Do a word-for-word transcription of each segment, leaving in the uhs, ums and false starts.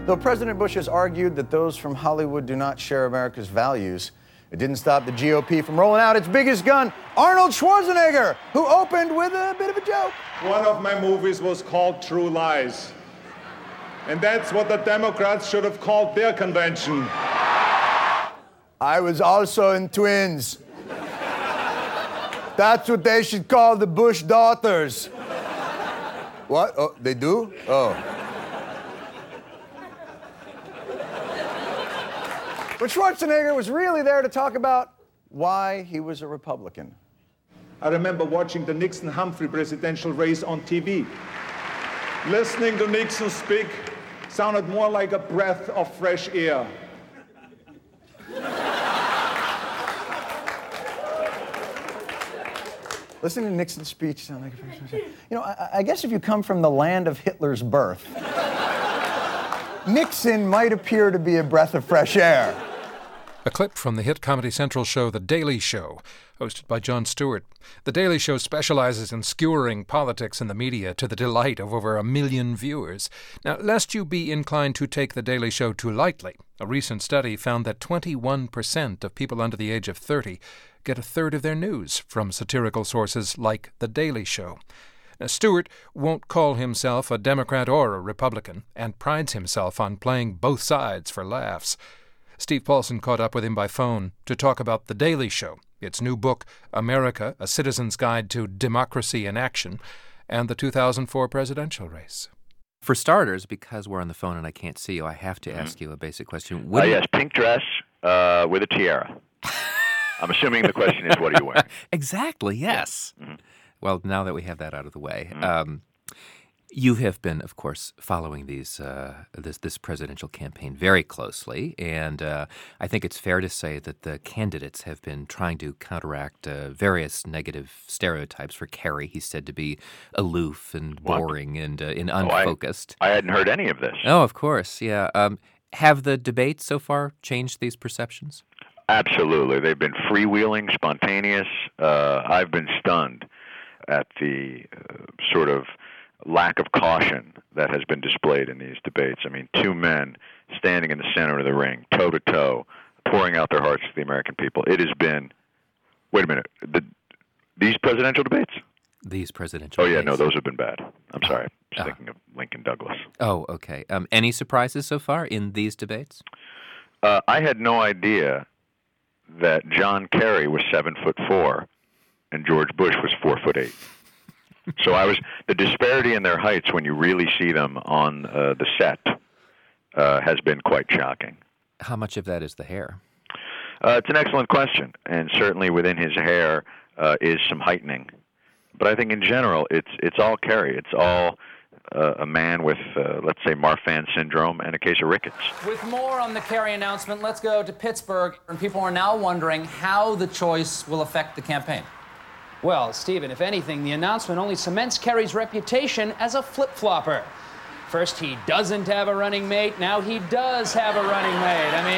Though President Bush has argued that those from Hollywood do not share America's values, it didn't stop the G O P from rolling out its biggest gun, Arnold Schwarzenegger, who opened with a bit of a joke. One of my movies was called True Lies. And that's what the Democrats should have called their convention. I was also in Twins. That's what they should call the Bush daughters. What? Oh, they do? Oh. But Schwarzenegger was really there to talk about why he was a Republican. I remember watching the Nixon-Humphrey presidential race on T V. Listening to Nixon speak sounded more like a breath of fresh air. Listening to Nixon's speech sounded like a fresh air. You know, I, I guess if you come from the land of Hitler's birth, Nixon might appear to be a breath of fresh air. A clip from the hit Comedy Central show The Daily Show, hosted by Jon Stewart. The Daily Show specializes in skewering politics and the media to the delight of over a million viewers. Now, lest you be inclined to take The Daily Show too lightly, a recent study found that twenty-one percent of people under the age of thirty get a third of their news from satirical sources like The Daily Show. Now, Stewart won't call himself a Democrat or a Republican and prides himself on playing both sides for laughs. Steve Paulson caught up with him by phone to talk about The Daily Show, its new book, America, A Citizen's Guide to Democracy in Action, and the two thousand four presidential race. For starters, because we're on the phone and I can't see you, I have to mm-hmm. ask you a basic question. Oh, uh, yes, pink dress uh, with a tiara. I'm assuming the question is, what are you wearing? Exactly, yes. Yeah. Mm-hmm. Well, now that we have that out of the way, Mm-hmm. um, you have been, of course, following these uh, this this presidential campaign very closely, and uh, I think it's fair to say that the candidates have been trying to counteract uh, various negative stereotypes for Kerry. He's said to be aloof and boring what? and, uh, and unfocused. Oh, I, I hadn't heard any of this. Oh, of course, yeah. Um, have the debates so far changed these perceptions? Absolutely. They've been freewheeling, spontaneous. Uh, I've been stunned at the uh, sort of lack of caution that has been displayed in these debates. I mean, two men standing in the center of the ring, toe-to-toe, pouring out their hearts to the American people. It has been, wait a minute, the, these presidential debates? These presidential Oh, yeah, debates. no, those have been bad. I'm sorry. I was uh, thinking of Lincoln Douglas. Oh, okay. Um, any surprises so far in these debates? Uh, I had no idea that John Kerry was seven foot four and George Bush was four foot eight. So I was the disparity in their heights when you really see them on uh, the set uh, has been quite shocking. How much of that is the hair? Uh, it's an excellent question, and certainly within his hair uh, is some heightening. But I think in general, it's it's all Kerry. It's all uh, a man with, uh, let's say, Marfan syndrome and a case of rickets. With more on the Kerry announcement, let's go to Pittsburgh, and people are now wondering how the choice will affect the campaign. Well, Stephen, if anything, the announcement only cements Kerry's reputation as a flip-flopper. First, he doesn't have a running mate. Now he does have a running mate. I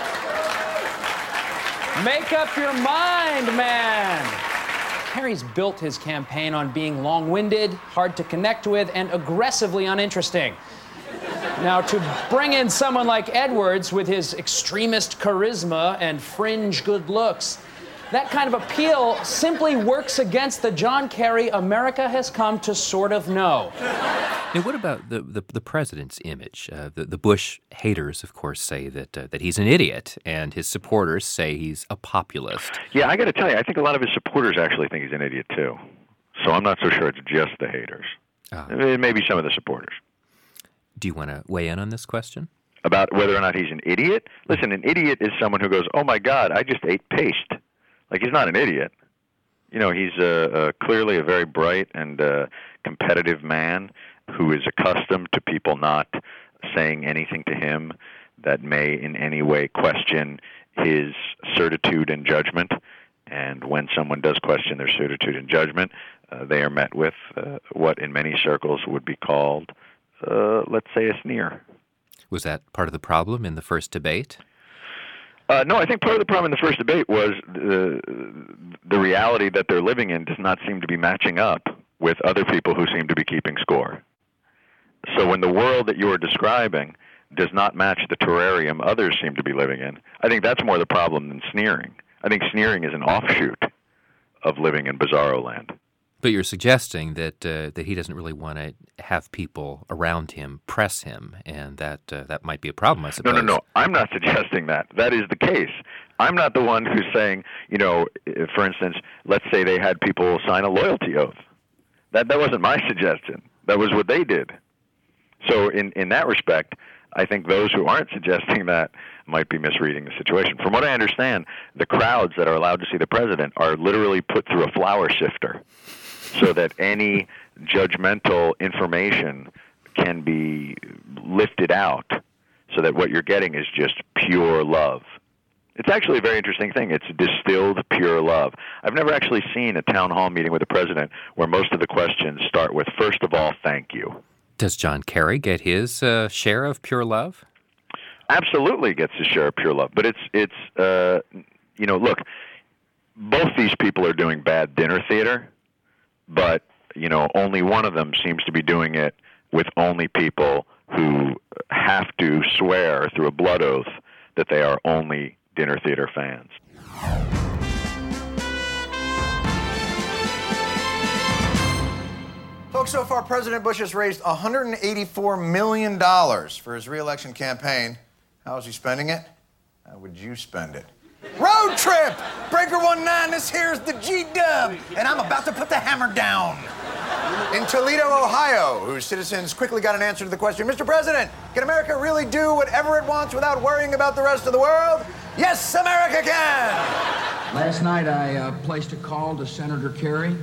mean, make up your mind, man. Kerry's built his campaign on being long-winded, hard to connect with, and aggressively uninteresting. Now, to bring in someone like Edwards with his extremist charisma and fringe good looks, that kind of appeal simply works against the John Kerry America has come to sort of know. Now, what about the, the, the president's image? Uh, the, the Bush haters, of course, say that uh, that he's an idiot, and his supporters say he's a populist. Yeah, I got to tell you, I think a lot of his supporters actually think he's an idiot, too. So I'm not so sure it's just the haters. Oh. Maybe some of the supporters. Do you want to weigh in on this question? About whether or not he's an idiot? Listen, an idiot is someone who goes, oh, my God, I just ate paste. Like, he's not an idiot. You know, he's uh, uh, clearly a very bright and uh, competitive man who is accustomed to people not saying anything to him that may in any way question his certitude and judgment. And when someone does question their certitude and judgment, uh, they are met with uh, what in many circles would be called, uh, let's say, a sneer. Was that part of the problem in the first debate? Uh, no, I think part of the problem in the first debate was the, the reality that they're living in does not seem to be matching up with other people who seem to be keeping score. So when the world that you are describing does not match the terrarium others seem to be living in. I think that's more the problem than sneering. I think sneering is an offshoot of living in bizarro land. But you're suggesting that uh, that he doesn't really want to have people around him press him, and that uh, that might be a problem, I suppose. No, no, no. I'm not suggesting that. That is the case. I'm not the one who's saying, you know, for instance, let's say they had people sign a loyalty oath. That that wasn't my suggestion. That was what they did. So in, in that respect, I think those who aren't suggesting that might be misreading the situation. From what I understand, the crowds that are allowed to see the president are literally put through a flour sifter so that any judgmental information can be lifted out so that what you're getting is just pure love. It's actually a very interesting thing. It's distilled pure love. I've never actually seen a town hall meeting with the president where most of the questions start with, first of all, thank you. Does John Kerry get his uh, share of pure love? Absolutely gets his share of pure love. But it's, it's uh, you know, look, both these people are doing bad dinner theater, but, you know, only one of them seems to be doing it with only people who have to swear through a blood oath that they are only dinner theater fans. Folks, so far President Bush has raised one hundred eighty-four million dollars for his re-election campaign. How is he spending it? How would you spend it? Road trip! Breaker one nine, this here's the G-Dub, and I'm about to put the hammer down. In Toledo, Ohio, whose citizens quickly got an answer to the question, Mister President, can America really do whatever it wants without worrying about the rest of the world? Yes, America can! Last night I uh, placed a call to Senator Kerry.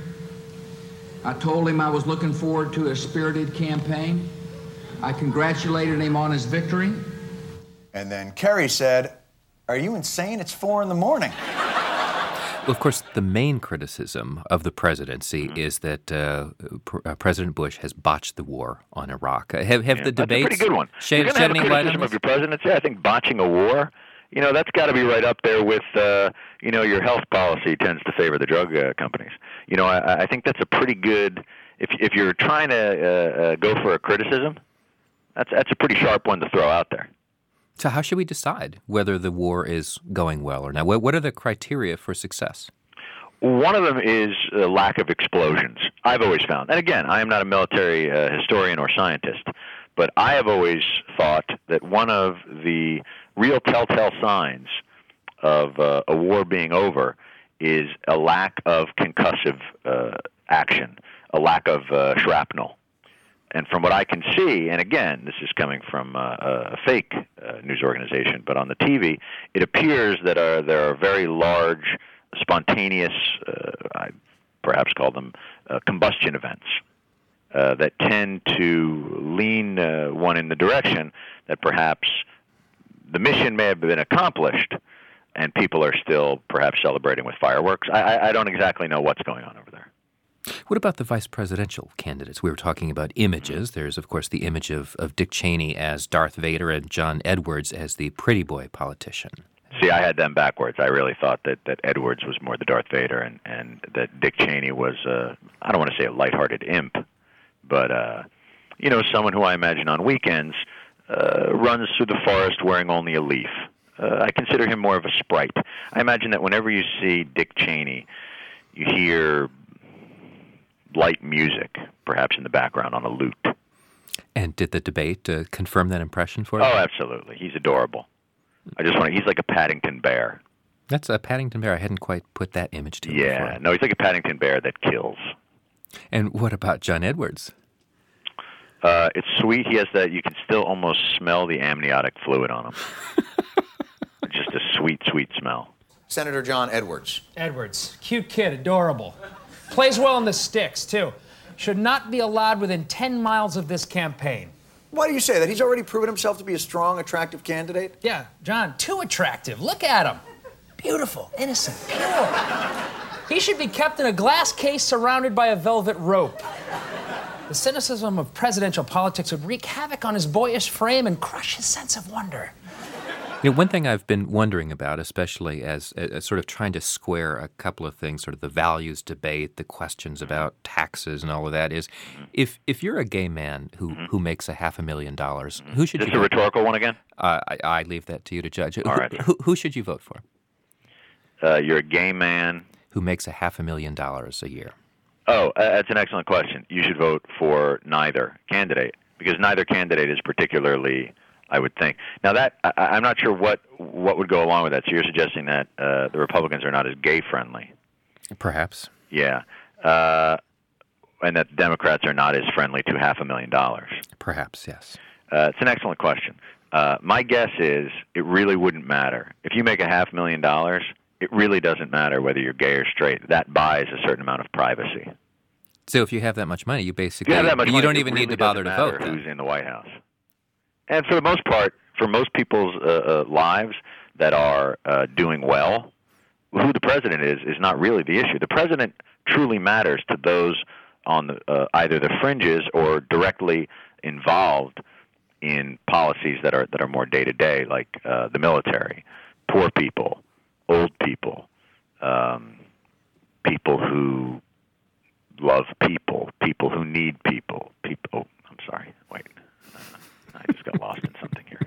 I told him I was looking forward to a spirited campaign. I congratulated him on his victory. And then Kerry said, are you insane? It's four in the morning. Well, of course, the main criticism of the presidency mm-hmm. is that uh, pr- uh, President Bush has botched the war on Iraq. Uh, have have yeah, the debates that's a pretty good one. shed, You're shed have any a light criticism on of this? your presidency. I think botching a war, you know, that's got to be right up there with, uh, you know, your health policy tends to favor the drug uh, companies. You know, I, I think that's a pretty good. If if you're trying to uh, uh, go for a criticism, that's that's a pretty sharp one to throw out there. So how should we decide whether the war is going well or not? What, what are the criteria for success? One of them is a lack of explosions, I've always found. And again, I am not a military uh, historian or scientist, but I have always thought that one of the real telltale signs of uh, a war being over is a lack of concussive uh, action, a lack of uh, shrapnel. And from what I can see, and again, this is coming from uh, a fake uh, news organization, but on the T V, it appears that uh, there are very large, spontaneous, uh, I perhaps call them uh, combustion events, uh, that tend to lean uh, one in the direction that perhaps the mission may have been accomplished, and people are still perhaps celebrating with fireworks. I, I don't exactly know what's going on over there. What about the vice presidential candidates? We were talking about images. There's, of course, the image of, of Dick Cheney as Darth Vader and John Edwards as the pretty boy politician. See, I had them backwards. I really thought that, that Edwards was more the Darth Vader and, and that Dick Cheney was, uh, I don't want to say a lighthearted imp, but, uh, you know, someone who I imagine on weekends uh, runs through the forest wearing only a leaf. Uh, I consider him more of a sprite. I imagine that whenever you see Dick Cheney, you hear light music, perhaps in the background on a lute. And did the debate uh, confirm that impression for you? Oh, absolutely. He's adorable. I just want to, he's like a Paddington bear. That's a Paddington bear. I hadn't quite put that image to Yeah, before. no, he's like a Paddington bear that kills. And what about John Edwards? Uh, it's sweet. He has that, you can still almost smell the amniotic fluid on him. Just a sweet, sweet smell. Senator John Edwards. Edwards, cute kid, adorable. Plays well in the sticks, too. Should not be allowed within ten miles of this campaign. Why do you say that? He's already proven himself to be a strong, attractive candidate? Yeah, John, too attractive. Look at him. Beautiful, innocent, pure. He should be kept in a glass case surrounded by a velvet rope. The cynicism of presidential politics would wreak havoc on his boyish frame and crush his sense of wonder. You know, one thing I've been wondering about, especially as, as sort of trying to square a couple of things, sort of the values debate, the questions about taxes and all of that, is if if you're a gay man who, mm-hmm. who makes a half a million dollars, who should Is you this a vote rhetorical one again? Uh, I, I leave that to you to judge. All who, right. who, who should you vote for? Uh, you're a gay man who makes a half a million dollars a year. Oh, uh, that's an excellent question. You should vote for neither candidate, because neither candidate is particularly, I would think. Now, that I, I'm not sure what what would go along with that. So you're suggesting that uh, the Republicans are not as gay-friendly. Perhaps. Yeah. Uh, and that the Democrats are not as friendly to half a million dollars. Perhaps, yes. Uh, it's an excellent question. Uh, my guess is it really wouldn't matter. If you make a half million dollars, it really doesn't matter whether you're gay or straight. That buys a certain amount of privacy. So if you have that much money, you basically you, have that much you money, don't even really need to bother to vote. Who's then. in the White House? And for the most part, for most people's uh, uh, lives that are uh, doing well, who the president is is not really the issue. The president truly matters to those on the, uh, either the fringes or directly involved in policies that are that are more day to day, like uh, the military, poor people, old people, um, people who love people, people who need people, people. Oh, I'm sorry. Wait, uh, I just got lost in something here.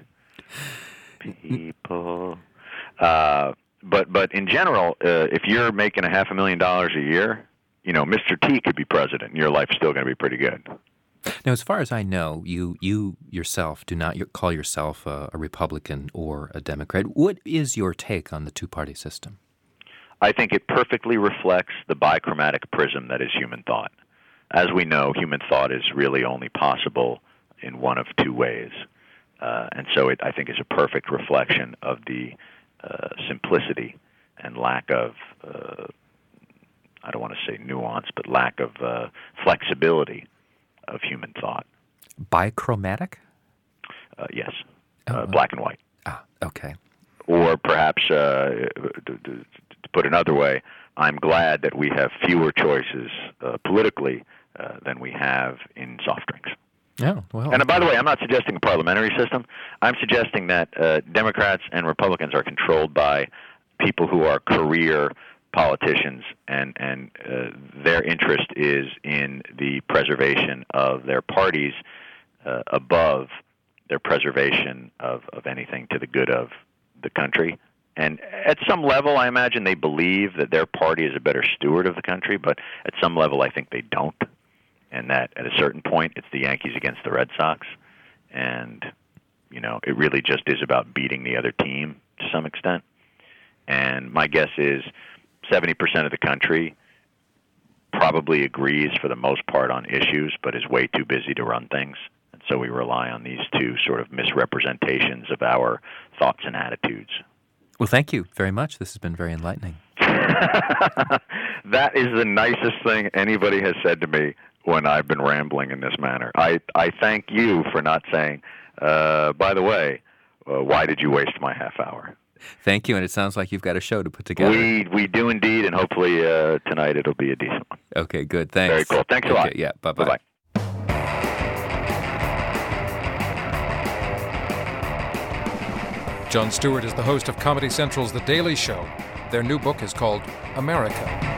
People. Uh, but but in general, uh, if you're making a half a million dollars a year, you know, Mister T could be president, and your life's still going to be pretty good. Now, as far as I know, you you yourself do not call yourself a, a Republican or a Democrat. What is your take on the two-party system? I think it perfectly reflects the bichromatic prism that is human thought. As we know, human thought is really only possible in one of two ways. Uh, and so it, I think, is a perfect reflection of the uh, simplicity and lack of, uh, I don't want to say nuance, but lack of uh, flexibility of human thought. Bichromatic? Uh, yes. Oh, uh, black and white. Ah, okay. Or perhaps, uh, to, to put another way, I'm glad that we have fewer choices uh, politically uh, than we have in soft drinks. Oh, well. And uh, by the way, I'm not suggesting a parliamentary system. I'm suggesting that uh, Democrats and Republicans are controlled by people who are career politicians, and, and uh, their interest is in the preservation of their parties uh, above their preservation of, of anything to the good of the country. And at some level, I imagine they believe that their party is a better steward of the country, but at some level, I think they don't. And that at a certain point, it's the Yankees against the Red Sox. And, you know, it really just is about beating the other team to some extent. And my guess is seventy percent of the country probably agrees for the most part on issues, but is way too busy to run things. And so we rely on these two sort of misrepresentations of our thoughts and attitudes. Well, thank you very much. This has been very enlightening. That is the nicest thing anybody has said to me when I've been rambling in this manner. I, I thank you for not saying, uh, by the way, uh, why did you waste my half hour? Thank you, and it sounds like you've got a show to put together. We we do indeed, and hopefully uh, tonight it'll be a decent one. Okay, good. Thanks. Very cool. Thanks a okay, lot. Yeah, bye-bye. Bye-bye. Jon Stewart is the host of Comedy Central's The Daily Show. Their new book is called America.